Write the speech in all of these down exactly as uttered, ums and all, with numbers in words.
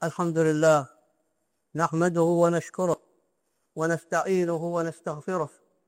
الحمد لله، نحمده ونشكره ونستعينه ونستغفره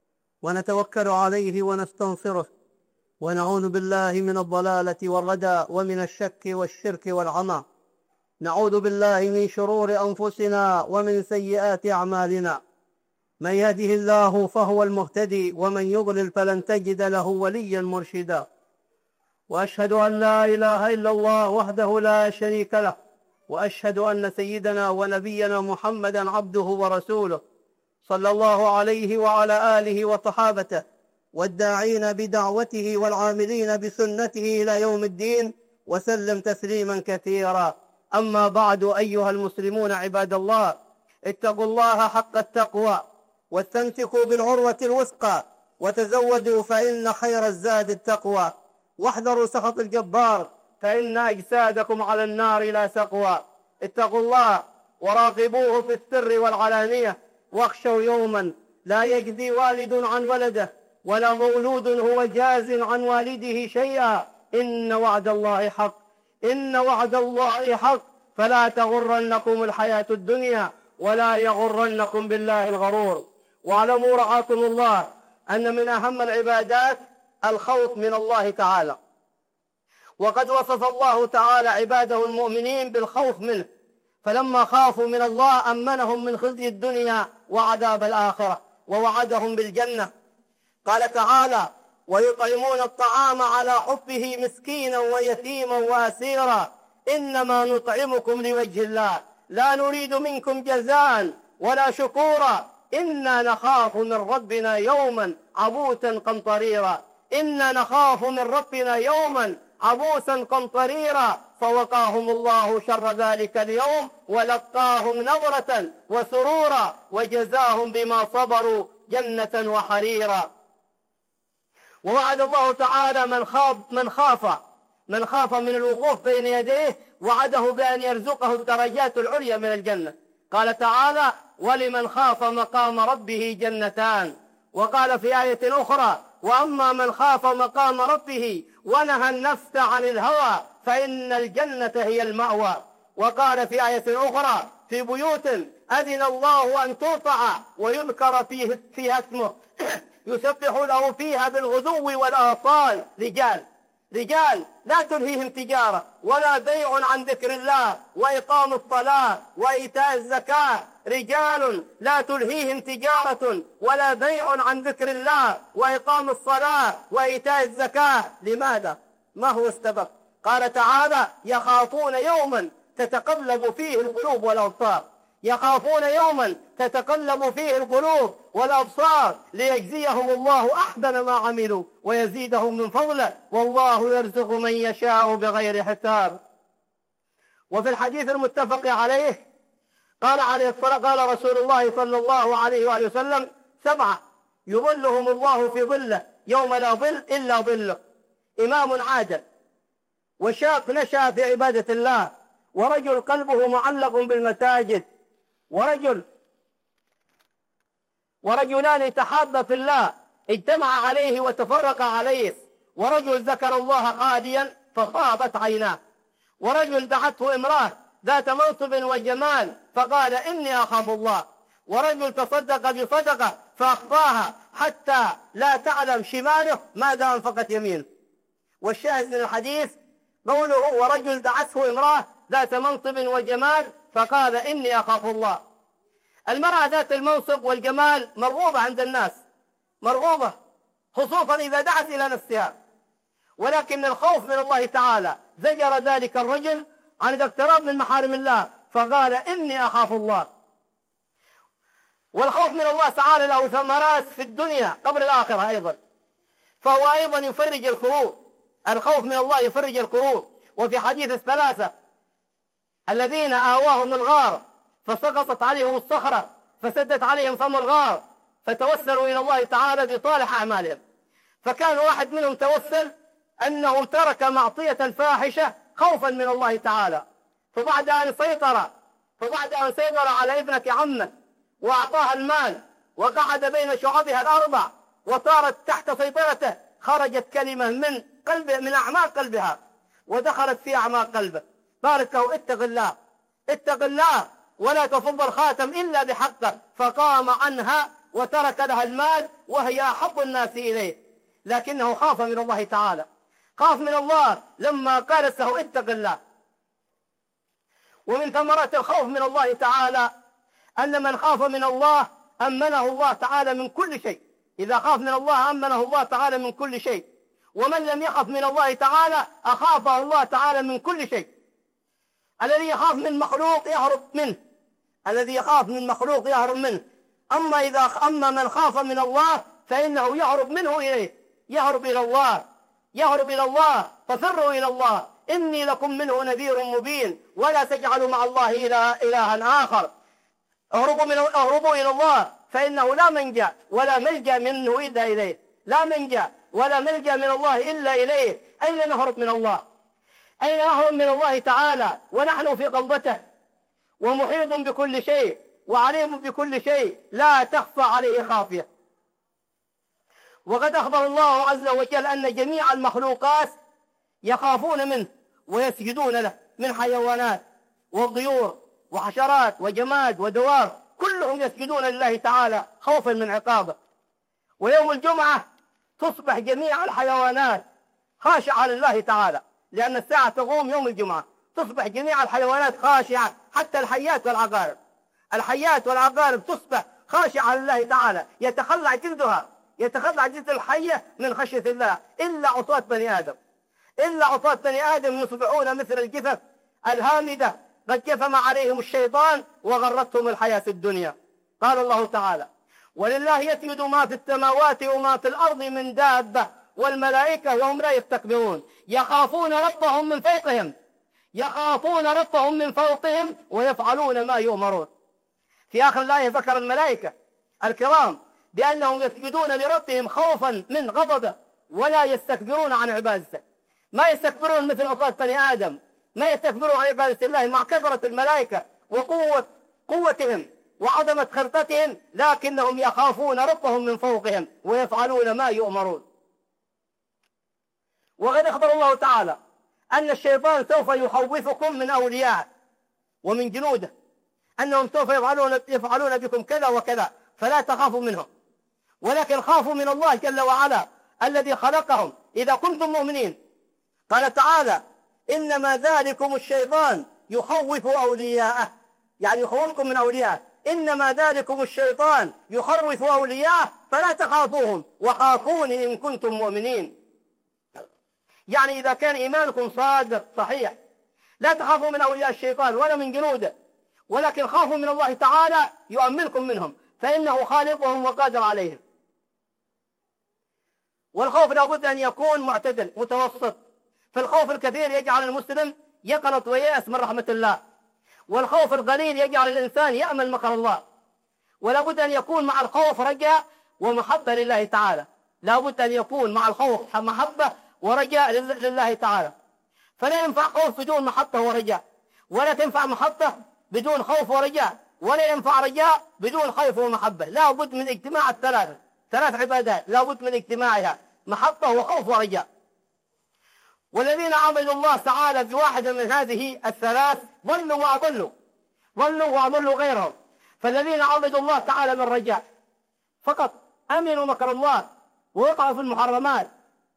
ونتوكل عليه ونستنصره، ونعوذ بالله من الضلالة والردى ومن الشك والشرك والعمى. نعوذ بالله من شرور أنفسنا ومن سيئات أعمالنا، من يهده الله فهو المهتدي ومن يضلل فلن تجد له وليا مرشدا. وأشهد أن لا إله إلا الله وحده لا شريك له، وأشهد أن سيدنا ونبينا محمدا عبده ورسوله، صلى الله عليه وعلى آله وصحابته والداعين بدعوته والعاملين بسنته إلى يوم الدين، وسلم تسليما كثيرا. أما بعد، أيها المسلمون عباد الله، اتقوا الله حق التقوى واستمسكوا بالعروة الوثقى، وتزودوا فإن خير الزاد التقوى، واحذروا سخط الجبار فإن أجسادكم على النار لا سقوى. اتقوا الله وراقبوه في السر والعلانية، واخشوا يوما لا يجزي والد عن ولده ولا مولود هو جاز عن والده شيئا. إن وعد الله حق، إن وعد الله حق، فلا تغرنكم الحياة الدنيا ولا يغرنكم بالله الغرور. واعلموا رعاكم الله أن من أهم العبادات الخوف من الله تعالى، وقد وصف الله تعالى عباده المؤمنين بالخوف منه، فلما خافوا من الله أمنهم من خزي الدنيا وعذاب الآخرة، ووعدهم بالجنة. قال تعالى: ويطعمون الطعام على حبه مسكينا ويتيما وأسيرا، إنما نطعمكم لوجه الله لا نريد منكم جزاء ولا شكورا، إنا نخاف من ربنا يوما عبوسا قمطريرا، إنا نخاف من ربنا يوما عبوسا قمطريرا. فوقاهم الله شر ذلك اليوم ولقاهم نظرة وسرورا وجزاهم بما صبروا جنة وحريرا. ووعد الله تعالى من خاف من خاف من خاف من الوقوف بين يديه، وعده بأن يرزقه الدرجات العليا من الجنة. قال تعالى: ولمن خاف مقام ربه جنتان. وقال في آية أخرى: وأما من خاف مقام ربه ونهى النفس عن الهوى فإن الجنة هي المأوى. وقال في آية أخرى: في بيوت أذن الله أن ترفع ويذكر فيه فيها اسمه يسبح له فيها بالغدو والآصال رجال رجال لا تلهيهم تجارة ولا بيع عن ذكر الله وإقام الصلاة وإيتاء الزكاة. رجال لا تلهيهم تجارة ولا بيع عن ذكر الله وإقام الصلاة وإيتاء الزكاة. لماذا؟ ما هو السبب؟ قال تعالى: يخافون يوما تتقلب فيه القلوب والأبصار، يخافون يوما تتقلب فيه القلوب والأبصار ليجزيهم الله أحسن ما عملوا ويزيدهم من فضله، والله يرزق من يشاء بغير حساب. وفي الحديث المتفق عليه قال عليه الصلاة قال رسول الله صلى الله عليه وآله وسلم: سبعة يظلهم الله في ظله يوم لا ظل إلا ظله: إمام عادل، وشاب نشأ في عبادة الله، ورجل قلبه معلق بالمساجد، ورجل ورجلان تحابا في الله اجتمع عليه وتفرق عليه، ورجل ذكر الله خاليا فصابت عيناه، ورجل دعته امرأة ذات منصب وجمال فقال: إني أخاف الله، ورجل تصدق بصدقة فأخفاها حتى لا تعلم شماله ماذا أنفقت يمينه. والشاهد من الحديث قوله: ورجل دعته امرأة ذات منصب وجمال فقال: إني أخاف الله. المرأة ذات المنصب والجمال مرغوبة عند الناس، مرغوبة خصوصا إذا دعت إلى نفسها، ولكن الخوف من الله تعالى زجر ذلك الرجل عن الاقتراب من محارم الله فقال: إني أخاف الله. والخوف من الله تعالى له ثمرات في الدنيا قبل الآخرة أيضا، فهو أيضا يفرج الكروب. الخوف من الله يفرج الكروب. وفي حديث الثلاثة الذين آواهم الغار فسقطت عليهم الصخرة فسدت عليهم فم الغار فتوسلوا إلى الله تعالى بصالح أعمالهم، فكان واحد منهم توسل أنه ترك معصية الفاحشة خوفا من الله تعالى، فبعد أن سيطر فبعد أن سيطر على ابنة عمه وأعطاها المال وقعد بين شعبها الأربع وصارت تحت سيطرته، خرجت كلمة من قلبه من أعماق قلبها ودخلت في أعماق قلبه، قالت له: اتق الله اتق الله ولا تفض الخاتم إلا بحقه، فقام عنها وترك لها المال وهي أحب الناس إليه، لكنه خاف من الله تعالى، خاف من الله لما قالت له اتق الله. ومن ثمرات الخوف من الله تعالى أن من خاف من الله أمنه الله تعالى من كل شيء. إذا خاف من الله أمنه الله تعالى من كل شيء، ومن لم يخف من الله تعالى أخافه الله تعالى من كل شيء. الذي يخاف من مخلوق يهرب منه، الذي يخاف من مخلوق يهرب منه. أما إذا أما من خاف من الله فإنه يهرب منه إليه، يهرب إلى الله، يهرب إلى الله، ففروا إلى الله إني لكم منه نذير مبين ولا تجعلوا مع الله إلها آخر. اهربوا, من اهربوا إلى الله فإنه لا منجا ولا ملجا منه إلا إليه، لا منجا ولا ملجا من الله إلا إليه. أين نهرب من الله؟ أين نهرب من الله تعالى ونحن في قبضته ومحيط بكل شيء وعليم بكل شيء، لا تخفى عليه خافية. وقد أخبر الله عز وجل أن جميع المخلوقات يخافون منه ويسجدون له، من حيوانات وطيور وحشرات وجماد ودواب، كلهم يسجدون لله تعالى خوفا من عقابه. ويوم الجمعة تصبح جميع الحيوانات خاشعة لله تعالى، لأن الساعة تقوم يوم الجمعة، تصبح جميع الحيوانات خاشعة، حتى الحيات والعقارب، الحيات والعقارب تصبح خاشعة لله تعالى، يتخلع جلدها، يتخلع جلد الحية من خشية الله، إلا عصاة بني آدم، إلا عصاة بني آدم يصبحون مثل الجثث الهامدة، قد جثم عليهم الشيطان وغرتهم الحياة الدنيا. قال الله تعالى: ولله يسجد ما في السماوات وما في الأرض من دابة والملائكة وهم لا يستكبرون يخافون ربهم من فوقهم، يخافون ربهم من فوقهم ويفعلون ما يؤمرون. في آخر الآية ذكر الملائكة الكرام بأنهم يسجدون لربهم خوفا من غضبه ولا يستكبرون عن عبادته، ما يستكبرون مثل عصاة بني آدم، ما يستكبرون عن عبادة الله مع كثرة الملائكة وقوة قوتهم وعظمة خرقتهم، لكنهم يخافون ربهم من فوقهم ويفعلون ما يؤمرون. وقد أخبر الله تعالى أن الشيطان سوف يخوفكم من أولياء ومن جنوده، أنهم سوف يفعلون, يفعلون بكم كذا وكذا، فلا تخافوا منهم، ولكن خافوا من الله جل وعلا الذي خلقهم إذا كنتم مؤمنين. قال تعالى: إنما ذلكم الشيطان يخوف أولياءه، يعني يخوفكم من أولياءه، إنما ذلكم الشيطان يخوف أولياءه فلا تخافوهم وخافوني إن كنتم مؤمنين. يعني إذا كان إيمانكم صادق صحيح لا تخافوا من أولياء الشيطان ولا من جنوده، ولكن خافوا من الله تعالى يؤمنكم منهم، فإنه خالقهم وقادر عليهم. والخوف لابد أن يكون معتدل متوسط، فالخوف الكثير يجعل المسلم يقنط وييأس من رحمة الله، والخوف القليل يجعل الإنسان يأمل مكر الله. ولابد أن يكون مع الخوف رجاء ومحبة لله تعالى، لابد أن يكون مع الخوف محبة ورجاء لله تعالى. فلا ينفع خوف بدون محبة ورجاء، ولا تنفع محبة بدون خوف ورجاء، ولا ينفع رجاء بدون خوف ومحبة. لا بد من اجتماع الثلاثة، ثلاث عبادات لا بد من اجتماعها، محبة وخوف ورجاء. والذين عبدوا الله تعالى بواحدة من هذه الثلاث ضلوا وأضلوا، ضلوا وأضلوا غيرهم. فالذين عبدوا الله تعالى من رجاء فقط أمنوا مكر الله ووقعوا في المحرمات.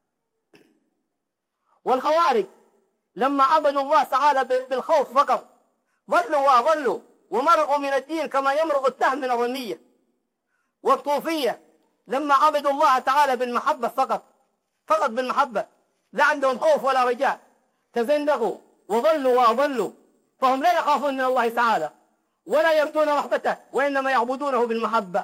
والخوارج لما عبدوا الله تعالى بالخوف فقط ضلوا وأضلوا ومرقوا من الدين كما يمرق السهم من الرمية. والصوفية لما عبدوا الله تعالى بالمحبة فقط، فقط بالمحبة، لا عندهم خوف ولا رجاء، تزندقوا وضلوا وأضلوا، فهم لا يخافون من الله تعالى ولا يرجون رحمته وإنما يعبدونه بالمحبة.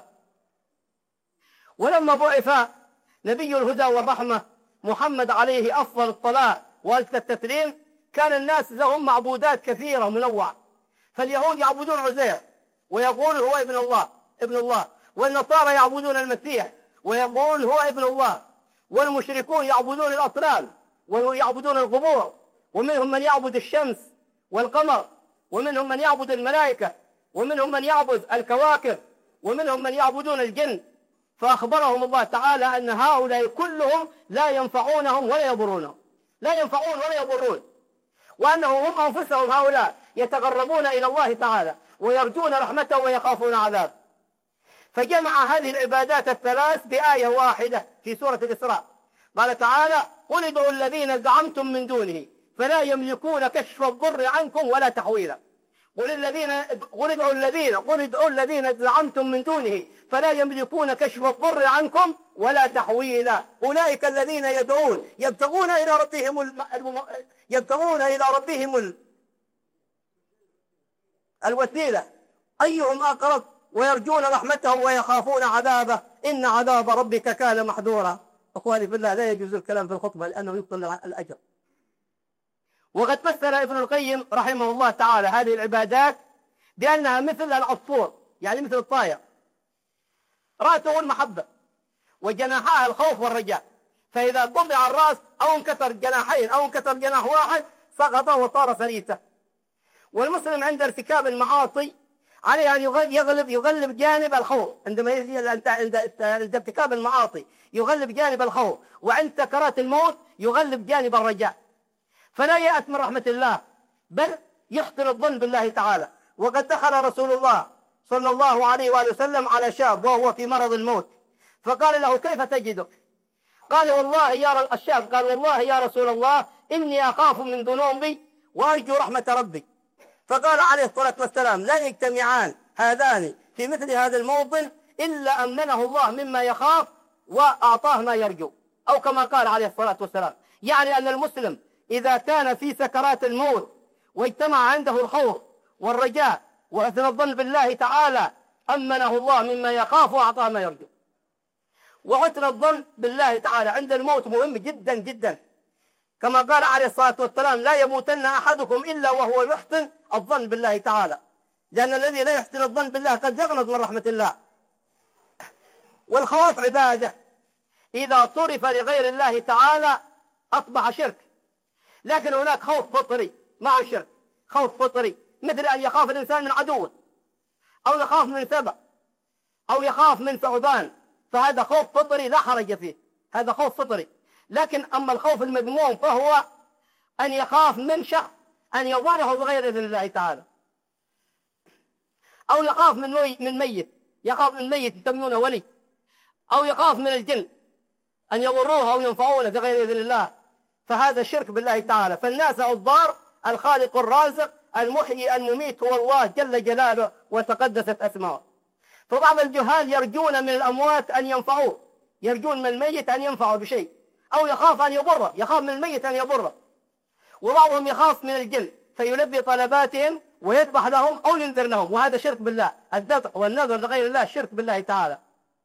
ولما بعث نبي الهدى والرحمة محمد عليه أفضل الصلاة وأزكى التسليم كان الناس لهم معبودات كثيرة منوعة. فاليهود يعبدون عزير ويقول هو ابن الله ابن الله، والنصارى يعبدون المسيح ويقول هو ابن الله، والمشركون يعبدون الأصنام ويعبدون القبور، ومنهم من يعبد الشمس والقمر، ومنهم من يعبد الملائكة، ومنهم من يعبد الكواكب، ومنهم من يعبدون الجن. فأخبرهم الله تعالى أن هؤلاء كلهم لا ينفعونهم ولا يضرونهم، لا ينفعون ولا يضرون. وأنهم هم أنفسهم هؤلاء يتقربون إلى الله تعالى ويرجون رحمته ويخافون عذابه. فجمع هذه العبادات الثلاث بآية واحدة في سورة الإسراء. قال تعالى: قل ادعوا الذين زعمتم من دونه فلا يملكون كشف الضر عنكم ولا تحويلا. قل الذين قل ادعوا الذين قل ادعوا الذين زعمتم من دونه فلا يملكون كشف الضر عنكم ولا تحويلا. أولئك الذين يدعون يبتغون إلى ربهم الم... يبتغون إلى ربهم ال... الوسيلة أيهم أقرب ويرجون رحمته ويخافون عذابه إن عذاب ربك كان محذورا. أخواني في الله، لا يجوز الكلام في الخطبة لأنه يبطل الأجر. وقد مثل ابن القيم رحمه الله تعالى هذه العبادات بأنها مثل العصفور، يعني مثل الطائر، رأسه المحبة وجناحها الخوف والرجاء، فإذا قطع الرأس أو انكسر جناحين أو انكسر جناح واحد سقط وصار فريسة. والمسلم عند ارتكاب المعاصي عليه أن يغلب يغلب جانب الخوف، عندما يجي عند ارتكاب المعاصي يغلب جانب الخوف، وعند سكرات الموت يغلب جانب الرجاء، فلا يأس من رحمة الله بل يحسن الظن بالله تعالى. وقد دخل رسول الله صلى الله عليه وآله وسلم على شاب وهو في مرض الموت، فقال له: كيف تجدك؟ قال: والله يا الشاب قال: والله يا رسول الله إني أخاف من ذنوبي وأرجو رحمة ربي. فقال عليه الصلاة والسلام: لا يجتمعان هذان في مثل هذا الموطن إلا أمنه الله مما يخاف وأعطاه ما يرجو، أو كما قال عليه الصلاة والسلام. يعني أن المسلم إذا كان في سكرات الموت واجتمع عنده الخوف والرجاء وحسن الظن بالله تعالى أمنه الله مما يخاف وأعطاه ما يرجو. وحسن الظن بالله تعالى عند الموت مهم جدا جدا، كما قال عليه الصلاة والسلام: لا يموتن أحدكم إلا وهو يحسن الظن بالله تعالى، لأن الذي لا يحسن الظن بالله قد يغنط من رحمة الله. والخوف عبادة إذا صرف لغير الله تعالى أصبح شرك، لكن هناك خوف فطري مع الشرك، خوف فطري مثل أن يخاف الإنسان من عدوه، أو يخاف من سبع، أو يخاف من ثعبان، فهذا خوف فطري لا حرج فيه، هذا خوف فطري. لكن أما الخوف المذموم فهو أن يخاف من شخص أن يضره بغير إذن الله تعالى، أو يخاف من من ميت، يخاف من ميت يسمونه ولي، أو يخاف من الجن أن يضروه أو ينفعونه بغير إذن الله، فهذا الشرك بالله تعالى. فالناس الضار الخالق الرازق المحيي المميت هو الله جل جلاله وتقدست أسماؤه. فبعض الجهال يرجون من الأموات أن ينفعوه، يرجون من الميت أن ينفعوا بشيء، أو يخاف أن يضره، يخاف من الميت أن يضره. وبعضهم يخاف من الجن فيلبي طلباتهم ويذبح لهم أو ينذر لهم، وهذا شرك بالله. الذبح والنذر لغير الله شرك بالله تعالى.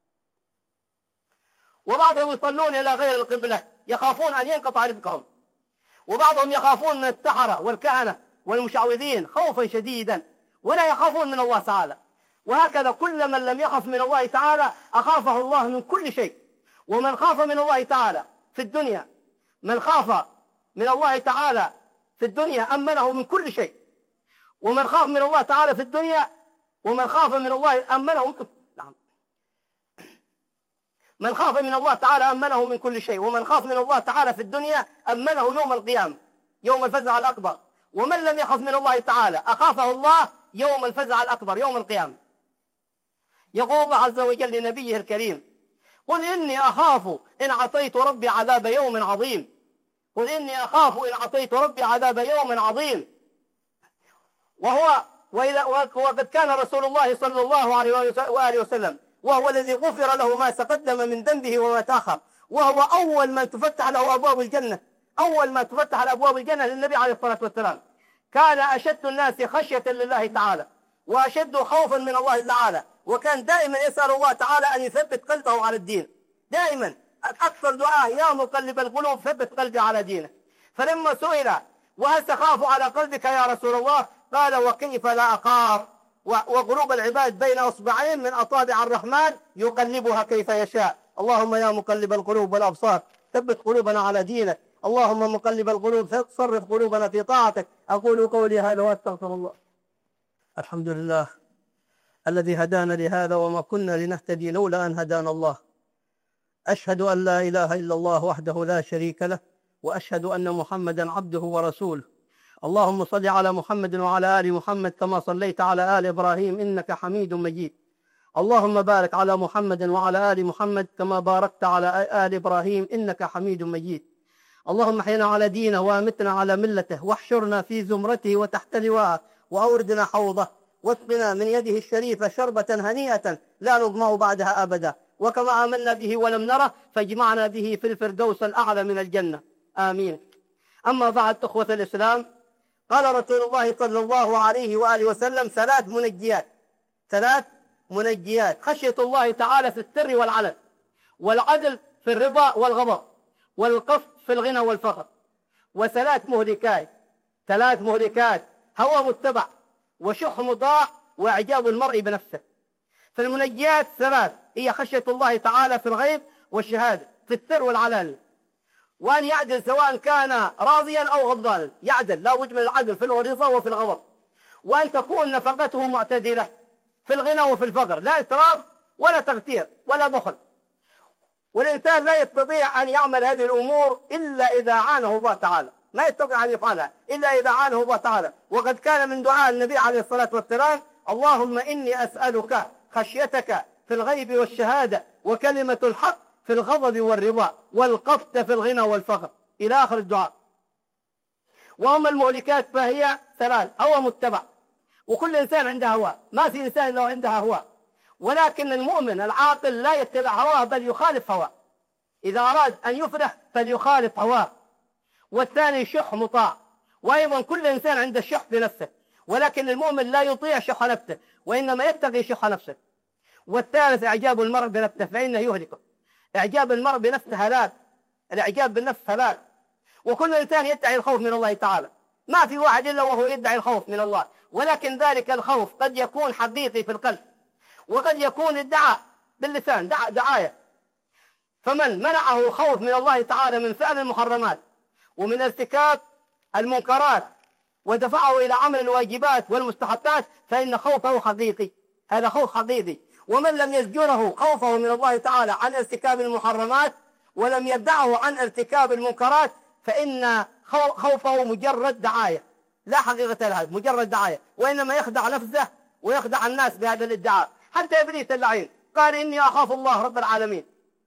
وبعضهم يصلون إلى غير القبلة يخافون أن ينقطع رزقهم. وبعضهم يخافون من السحرة والكهنة والمشعوذين خوفا شديدا ولا يخافون من الله تعالى. وهكذا كل من لم يخف من الله تعالى أخافه الله من كل شيء. ومن خاف من الله تعالى في الدنيا من خاف من الله تعالى في الدنيا أمنه من كل شيء. ومن خاف من الله تعالى في الدنيا ومن خاف من الله أمنه من كل نعم من خاف من الله تعالى أمنه من كل شيء. ومن خاف من الله تعالى في الدنيا أمنه يوم القيامة يوم الفزع الأكبر. ومن لم يخف من الله تعالى أخافه الله يوم الفزع الأكبر يوم القيامة. يقول الله عز وجل لنبيه الكريم: قل إني أخاف إن عصيت ربي عذاب يوم عظيم. قل إني أخاف إن عصيت ربي عذاب يوم عظيم. وهو وقد كان رسول الله صلى الله عليه وآله وسلم وهو الذي غفر له ما تقدم من ذنبه وما تأخر، وهو أول من تفتح له أبواب الجنة، أول ما تفتح أبواب الجنة للنبي عليه الصلاة والسلام. كان أشد الناس خشية لله تعالى وأشد خوفا من الله تعالى، وكان دائما يسأل الله تعالى أن يثبت قلبه على الدين. دائما أكثر دعاء: يا مقلب القلوب ثبت قلبي على دينك. فلما سئل: وهل تخاف على قلبك يا رسول الله؟ قال: وكيف لا أخاف، وقلوب العباد بين أصبعين من أصابع الرحمن يقلبها كيف يشاء. اللهم يا مقلب القلوب والأبصار ثبت قلوبنا على دينك. اللهم مقلب القلوب صرف قلوبنا في طاعتك. أقول قولي هذا وأستغفر الله. الحمد لله الذي هدانا لهذا وما كنا لنهتدي لولا أن هدانا الله. أشهد أن لا إله إلا الله وحده لا شريك له، وأشهد أن محمدا عبده ورسوله. اللهم صل على محمد وعلى آل محمد كما صليت على آل إبراهيم إنك حميد مجيد. اللهم بارك على محمد وعلى آل محمد كما باركت على آل إبراهيم إنك حميد مجيد. اللهم احينا على دينه وامتنا على ملته واحشرنا في زمرته وتحت لواءه وأوردنا حوضه واسقنا من يده الشريفة شربة هنيئة لا نظمأ بعدها أبدا، وكما آمنا به ولم نره فاجمعنا به في الفردوس الأعلى من الجنة، آمين. أما بعد، أخوة الإسلام، قال رسول الله صلى الله عليه وآله وسلم ثلاث منجيات ثلاث منجيات: خشية الله تعالى في السر والعلن، والعدل في الرضا والغضب، والقسط في الغنى والفقر. وثلاث مهلكات ثلاث مهلكات هوى متبع، وشح مطاع، وإعجاب المرء بنفسه. فالمنجيات ثلاث هي خشية الله تعالى في الغيب والشهادة، في السر والعلن، وأن يعدل سواء كان راضيا أو غضبانا، يعدل، لا بد من العدل في الرضا وفي الغضب. وأن تكون نفقته معتدلة في الغنى وفي الفقر، لا إسراف ولا تغتير ولا بخل. والإنسان لا يستطيع أن يعمل هذه الأمور إلا إذا عانه الله تعالى، ما يستطيع أن يفعلها إلا إذا عانه الله تعالى. وقد كان من دعاء النبي عليه الصلاة والسلام: اللهم إني أسألك خشيتك في الغيب والشهادة، وكلمة الحق في الغضب والرضا، والقسط في الغنى والفقر، إلى آخر الدعاء. وأما المهلكات فهي ثلاث: هوى متبع، وكل إنسان عنده هوى، ما في إنسان له عندها هوى، ولكن المؤمن العاقل لا يتبع هواه بل يخالف هواه، إذا أراد أن يفرح فليخالف هواه. والثاني شح مطاع، وأيضا كل إنسان عنده الشح بنفسه، ولكن المؤمن لا يطيع شح نفسه وإنما يتقي شح نفسه. والثالث إعجاب المرء بنفسه فإنه يهلكه. إعجاب المرء بنفسه هلاك، الإعجاب بالنفس هلاك. وكل إنسان يدعي الخوف من الله تعالى، ما في واحد إلا وهو يدعي الخوف من الله، ولكن ذلك الخوف قد يكون حقيقي في القلب، وقد يكون ادعاء باللسان، دع... دعاية. فمن منعه الخوف من الله تعالى من فعل المحرمات ومن ارتكاب المنكرات ودفعه إلى عمل الواجبات والمستحقات فإن خوفه حقيقي، هذا خوف حقيقي. ومن لم يزجره خوفه من الله تعالى عن ارتكاب المحرمات ولم يدعه عن ارتكاب المنكرات فإن خوفه مجرد دعاية، لا حقيقة لها، مجرد دعاية، وإنما يخدع نفسه ويخدع الناس بهذا الادعاء. حتى إبليس اللعين قال: إني أخاف الله رب العالمين.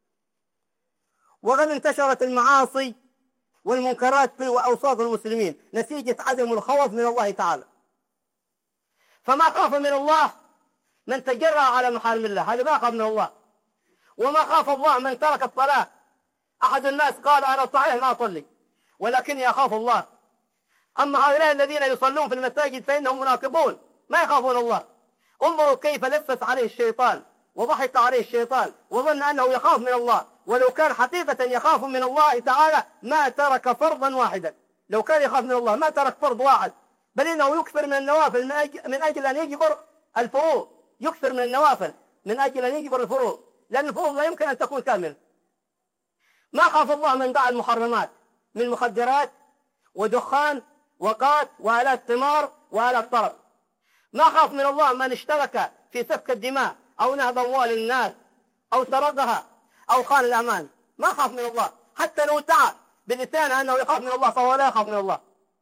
وقد انتشرت المعاصي والمنكرات في أوساط المسلمين نتيجة عدم الخوف من الله تعالى. فما خاف من الله من تجرأ على محارم الله، هذا ما خاف من الله. وما خاف الله من ترك الصلاة. أحد الناس قال: أنا صحيح لا أصلي ولكني أخاف الله. أما هؤلاء الذين يصلون في المساجد فإنهم منافقون، ما يخافون الله. انظروا كيف لفت عليه الشيطان وضحك عليه الشيطان وظن أنه يخاف من الله، ولو كان حقيقة يخاف من الله تعالى ما ترك فرضا واحدا. لو كان يخاف من الله ما ترك فرض واحد، بل إنه يكثر من النوافل من أجل, من أجل أن يجبر الفروض، يكثر من النوافل من أجل أن يجبر الفروض، لأن الفروض لا يمكن أن تكون كاملة. ما خاف الله من دع المحرمات من مخدرات ودخان وقات وآلات ثمار وآلات طرب. ما خاف من الله من اشترك في سفك الدماء أو نهب أموال الناس أو سرقها أو خان الأمان. ما خاف من الله، حتى لو ادعى بلسانه أنه يخاف من الله فهو لا يخاف من الله.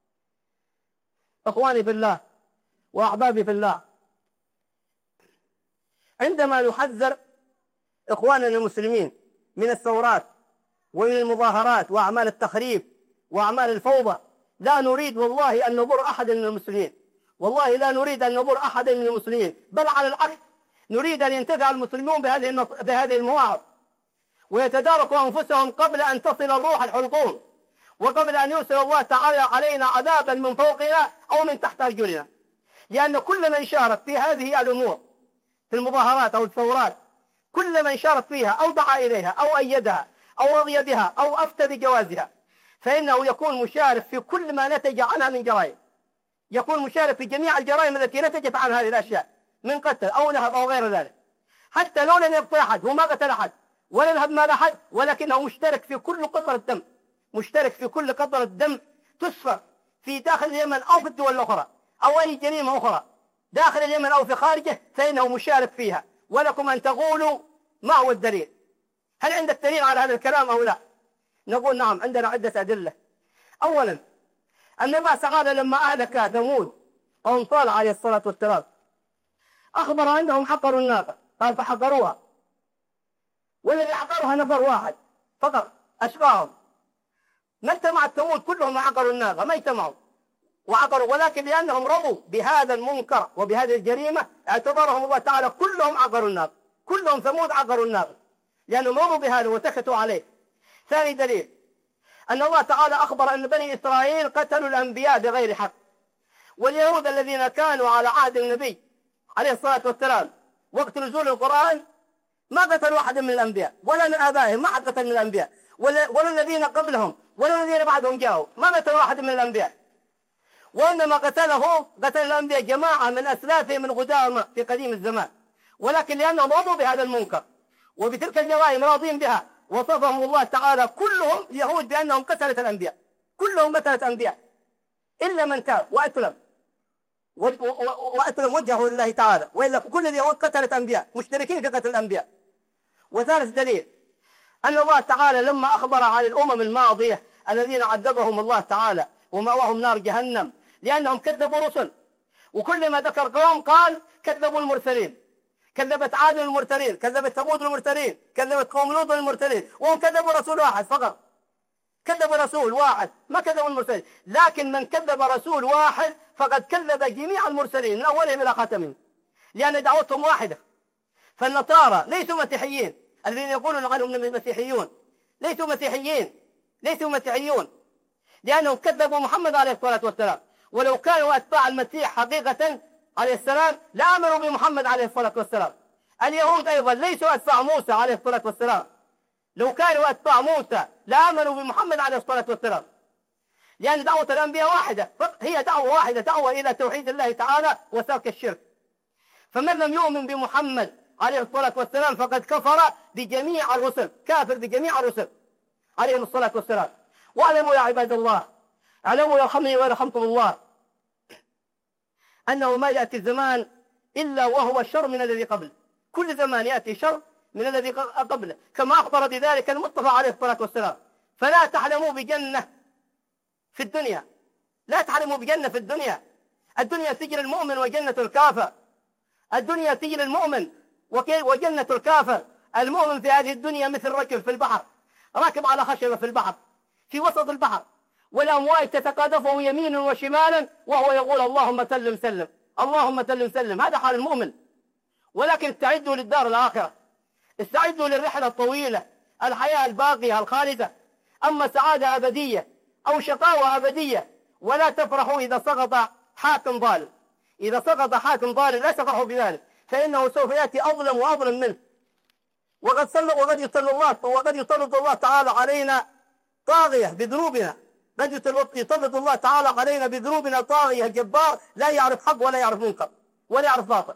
إخواني في الله وأحبابي في الله، عندما نحذر إخواننا المسلمين من الثورات ومن المظاهرات وأعمال التخريب وأعمال الفوضى، لا نريد والله أن نضر أحد من المسلمين، والله لا نريد أن نضر أحد من المسلمين، بل على العكس نريد أن ينتفع المسلمون بهذه بهذه المواعظ ويتداركوا أنفسهم قبل أن تصل الروح الحلقوم، وقبل أن يرسل الله تعالى علينا عذابا من فوقنا أو من تحت أرجلنا. لأن كل من شارك في هذه الأمور، في المظاهرات أو الثورات، كل من شارك فيها أو دعا إليها أو أيدها أو رضي بها أو أفتى بجوازها فإنه يكون مشارك في كل ما نتج عنها من جرائم، يكون مشارك في جميع الجرائم التي نتجت عن هذه الأشياء من قتل أو نهب أو غير ذلك، حتى لو لم يقتل أحد، هو ما قتل أحد ولا نهب مال أحد، ولكنه مشترك في كل قطرة دم، مشترك في كل قطرة دم تسفك في داخل اليمن أو في الدول الأخرى أو أي جريمة أخرى داخل اليمن أو في خارجه فإنه مشارك فيها. ولكم أن تقولوا ما هو الدليل؟ هل عندك دليل على هذا الكلام أو لا؟ نقول نعم، عندنا عدة أدلة. أولا، النبي تعالى لما أهلك ثمود قوم صالح عليه الصلاة والسلام أخبر أنهم حقروا الناقة، قال فحقروها، والذي حقرها نفر واحد فقط أشقاهم، ما اجتمعت ثمود كلهم حقروا الناقة، ما اجتمعوا وعقروا، ولكن لأنهم رضوا بهذا المنكر وبهذه الجريمة اعتبرهم الله تعالى كلهم عقروا الناقة، كلهم ثمود عقروا الناقة لأنهم رضوا بهذا وسكتوا عليه. ثاني دليل أن الله تعالى أخبر أن بني إسرائيل قتلوا الأنبياء بغير حق، واليهود الذين كانوا على عهد النبي عليه الصلاة والسلام وقت نزول القرآن ما قتلوا واحد من الأنبياء ولا من آبائهم، ما حد قتل من الأنبياء، ولا, ولا الذين قبلهم ولا الذين بعدهم جاءوا ما قتلوا واحد من الأنبياء، وإنما قتله قتل الأنبياء جماعة من أسلافهم من قدامى في قديم الزمان، ولكن لأنهم رضوا بهذا المنكر وبتلك الجرائم راضين بها وصفهم الله تعالى كلهم اليهود بأنهم قتلت الأنبياء، كلهم قتلت أنبياء إلا من تاب وأسلم وأسلم وجهه لله تعالى، وإلا كل اليهود قتلت أنبياء مشتركين في قتل الأنبياء. وثالث دليل أن الله تعالى لما أخبر عن الأمم الماضية الذين عذبهم الله تعالى ومأواهم نار جهنم لأنهم كذبوا رسل، وكل ما ذكر قوم قال كذبوا المرسلين، كذبت عاد المرسلين، كذبت ثمود المرسلين، كذبت قوم لوط المرسلين، وهم كذبوا رسول واحد فقط، كذبوا رسول واحد ما كذبوا المرسلين، لكن من كذب رسول واحد فقد كذب جميع المرسلين من أولهم إلى خاتمهم لأن دعوتهم واحدة. فالنصارى ليسوا مسيحيين، الذين يقولون عنهم مسيحيون ليسوا مسيحيين، ليسوا مسيحيون لأنهم كذبوا محمد عليه الصلاة والسلام، ولو كانوا أتباع المسيح حقيقة عليه السلام لآمنوا بمحمد عليه الصلاة والسلام. اليهود أيضا ليسوا أتباع موسى عليه الصلاة والسلام، لو كانوا أتباع موسى لآمنوا بمحمد عليه الصلاة والسلام، لأن دعوة الأنبياء واحدة، هي دعوة واحدة، دعوة إلى توحيد الله تعالى وترك الشرك. فمن لم يؤمن بمحمد عليه الصلاة والسلام فقد كفر بجميع الرسل، كافر بجميع الرسل عليهم الصلاة والسلام. واعلموا يا عباد الله، اعلموا يرحمني ويرحمكم الله، أنه ما يأتي الزمان إلا وهو شر من الذي قبله، كل زمان يأتي شر من الذي قبله، كما أخبر بذلك المصطفى عليه الصلاة والسلام. فلا تحلموا بجنة في الدنيا، لا تحلموا بجنة في الدنيا، الدنيا سجن المؤمن وجنة الكافر، الدنيا سجن المؤمن وجنة الكافر. المؤمن في هذه الدنيا مثل ركب في البحر، راكب على خشبة في البحر في وسط البحر، والأمواج تتقاذفه يمينا وشمالا وهو يقول اللهم سلم سلم اللهم سلم سلم. هذا حال المؤمن. ولكن استعدوا للدار الآخرة، استعدوا للرحلة الطويلة، الحياة الباقية الخالدة، أما سعادة أبدية أو شقاوة أبدية. ولا تفرحوا إذا سقط حاكم ظالم، إذا سقط حاكم ظالم لا تفرحوا بذلك، فإنه سوف يأتي أظلم وأظلم منه. وقد سلط وقد يسلط الله وقد يسلط الله تعالى علينا طاغية بذنوبنا، قد يسلط الله تعالى علينا بذنوبنا طاغية جبار لا يعرف حق ولا يعرف منكر ولا يعرف باطل،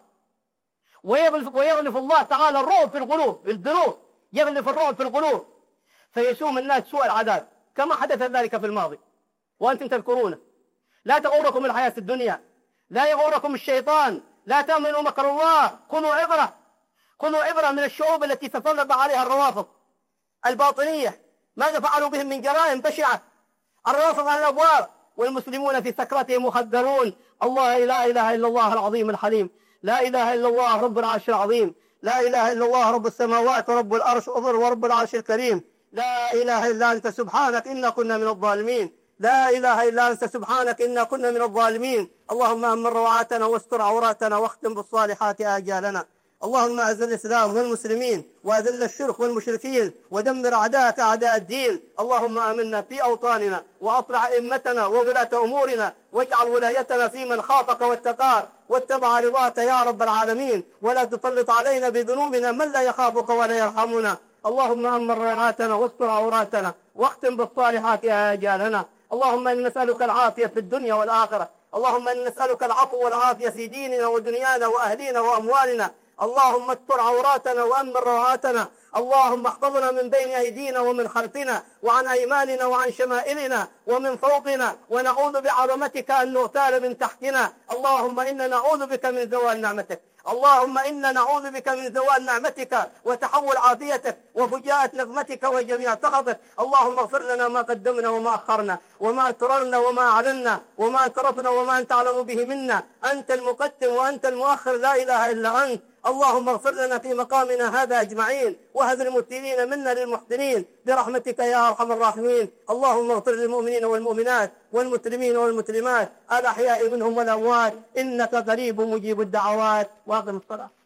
ويغلف, ويغلف الله تعالى الرعب في القلوب، الذنوب يغلف الرعب في القلوب فيسوم الناس سوء العذاب كما حدث ذلك في الماضي وأنتم تذكرونه. لا تغركم الحياة الدنيا، لا يغركم الشيطان، لا تأمنوا مكر الله. خذوا عبرة، خذوا عبرة من الشعوب التي تسلط عليها الروافض الباطنية، ماذا فعلوا بهم من جرائم بشعة. الروافض على الأبواب والمسلمون في سكرتهم مخدرون. الله لا إله إلا الله العظيم الحليم، لا إله إلا الله رب العرش العظيم، لا إله إلا الله رب السماوات ورب الأرش أظر ورب العرش الكريم، لا إله إلا أنت سبحانك إنا كنا من الظالمين، لا إله إلا أنت سبحانك إنا كنا من الظالمين. اللهم أمن روعاتنا واستر عوراتنا واختم بالصالحات آجالنا. اللهم أعز الإسلام والمسلمين وأذل الشرك والمشركين ودمر أعداءك أعداء الدين. اللهم آمنا في أوطاننا وأصلح أئمتنا وولاة أمورنا، واجعل ولايتنا في من خافك واتقاك واتبع رضاك يا رب العالمين، ولا تسلط علينا بذنوبنا من لا يخافك ولا يرحمنا. اللهم أمن روعاتنا واستر عوراتنا واختم بالصالحات آجالنا. اللهم إنا نسألك العافية في الدنيا والآخرة، اللهم إنا نسألك العفو والعافية في ديننا ودنيانا وأهلينا وأموالنا. اللهم استر عوراتنا وأمن روعاتنا، اللهم احفظنا من بين أيدينا ومن خلفنا وعن أيماننا وعن شمائلنا ومن فوقنا، ونعوذ بعظمتك أن نغتال من تحتنا. اللهم إنا نعوذ بك من زوال نعمتك. اللهم إنا نعوذ بك من زوال نعمتك وتحول عافيتك وفجاءة نقمتك وجميع سخطك. اللهم اغفر لنا ما قدمنا وما أخرنا وما أسررنا وما أعلنا وما أسرفنا وما أنت أعلم به منا. أنت المقدم وأنت المؤخر، لا إله إلا أنت. اللهم اغفر لنا في مقامنا هذا أجمعين، وهب المسلمين منا للمحسنين برحمتك يا أرحم الراحمين. اللهم اغفر للمؤمنين والمؤمنات والمسلمين والمسلمات الأحياء منهم والأموات، إنك قريب مجيب الدعوات. واقم الصلاة.